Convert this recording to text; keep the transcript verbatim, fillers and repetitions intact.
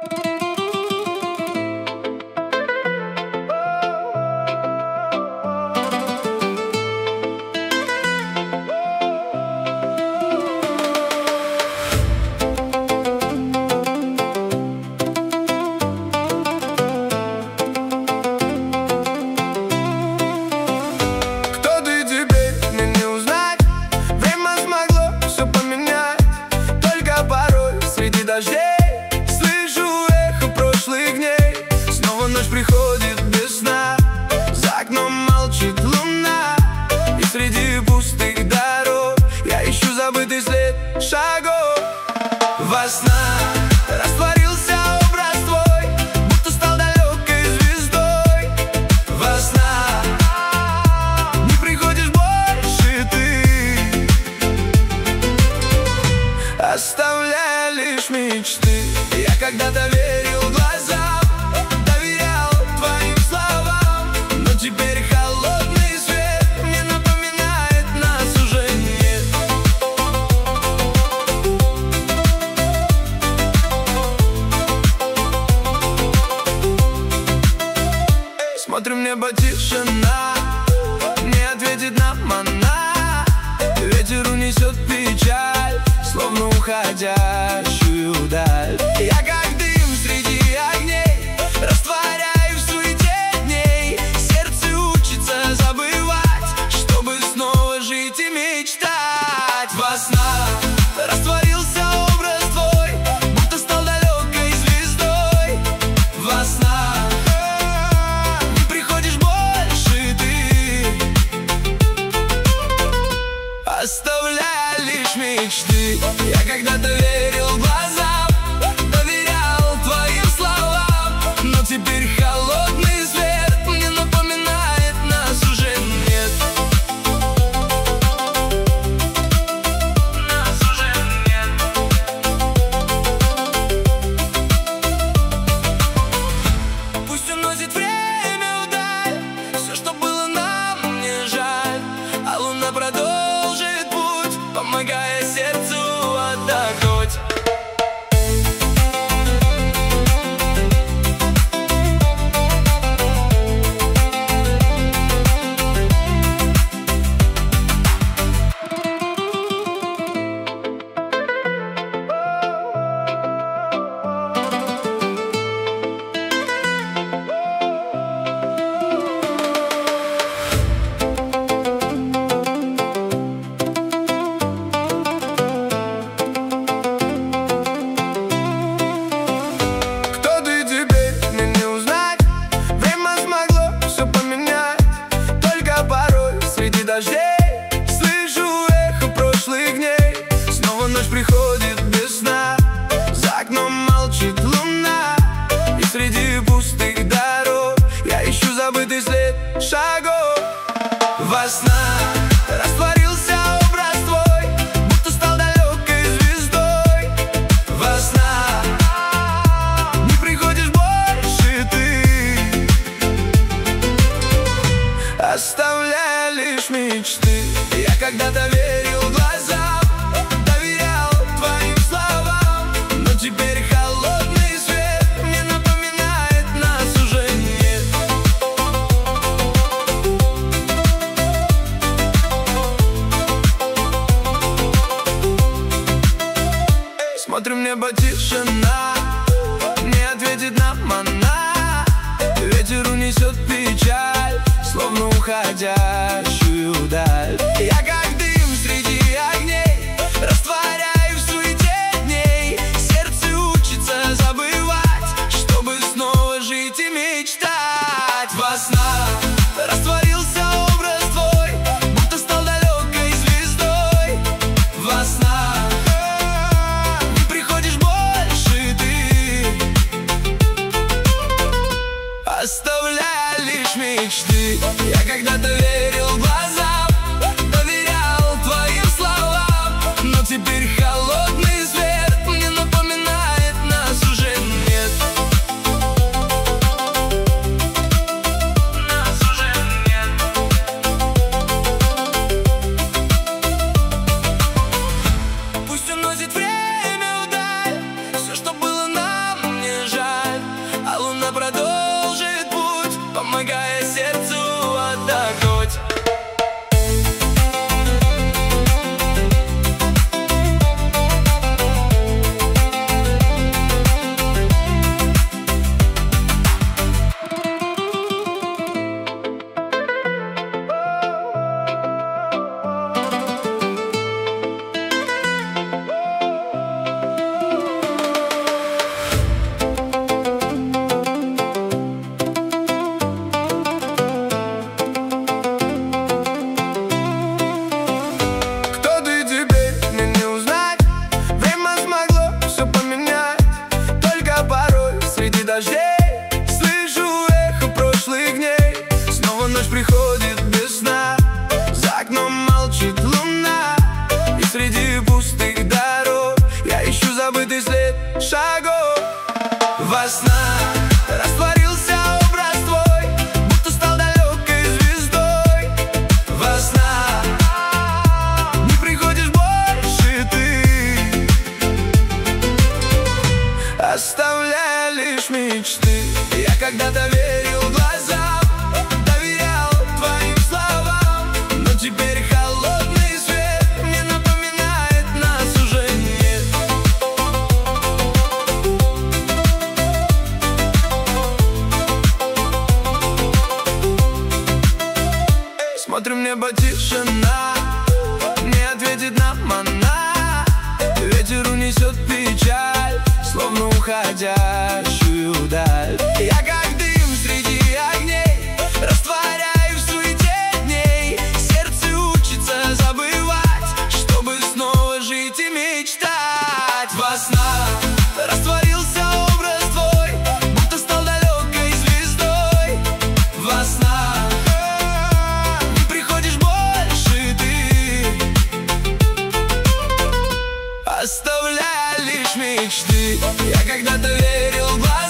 Слышу эхо прошлых дней. Снова ночь приходит без сна. За окном молчит луна. И среди пустых дорог я ищу забытый след шагов. Во снах растворился образ твой, будто стал далекой звездой. Во снах не приходишь больше ты, оставляя лишь мечты. Я когда-то верил глазам, доверял твоим словам, но теперь холодный свет мне напоминает, нас уже нет. Смотрим, небо тишина, не ответит нам она. Ветер унесет печаль, словно уходящую даль. Я как дым среди огней, растворяю в суете дней. Сердце учится забывать, чтобы снова жить и мечтать. Во снах растворился образ твой, будто стал далекой звездой. Во снах не приходишь больше ты, оставляя лишь мечты. Я когда-то верил глазам, доверял твоим словам, но теперь холодный свет мне напоминает, нас уже нет. Нас уже нет. Пусть уносит время вдаль все, что было нам не жаль, а луна продолжит путь, помогая сердцу отдохнуть. Слышу эхо прошлых дней. Снова ночь приходит без сна. За окном молчит луна. И среди пустых дорог я ищу забытый след шагов. Во снах растворился образ твой, будто стал далекой звездой. Во снах не приходишь больше ты, оставляя лишь мечты. Я когда-то верил глазам, доверял твоим словам, но теперь холодный свет мне напоминает, нас уже нет. Смотрим, небо тишина, не ответит нам она. Ветер унесет печаль, словно уходящую даль. Я как дым среди огней, растворяю в суете дней. Сердце учится забывать, чтобы снова жить и мечтать. Во снах растворился образ твой, будто стал далекой звездой. Во снах не приходишь больше ты, оставляя лишь мечты. Я когда-то верил глазам, доверял приходит без сна. За окном молчит луна, и среди пустых дорог я ищу забытый след шагов. Во снах растворился образ твой, будто стал далекой звездой. Во снах не приходишь больше ты, оставляя лишь мечты. Я когда-то верил глазам, доверял твоим словам, но теперь холодный свет мне напоминает, нас уже нет. Смотрим, небо тишина, не ответит нам она. Ветер унесет печаль, словно уходящую даль. Я как дым среди огней, растворяю в суете дней. Сердце учится забывать, чтобы снова жить и мечтать. Во снах растворился образ твой, будто стал далекой звездой. Во снах не приходишь больше ты, оставляя лишь мечты. Я когда-то верил в глаза,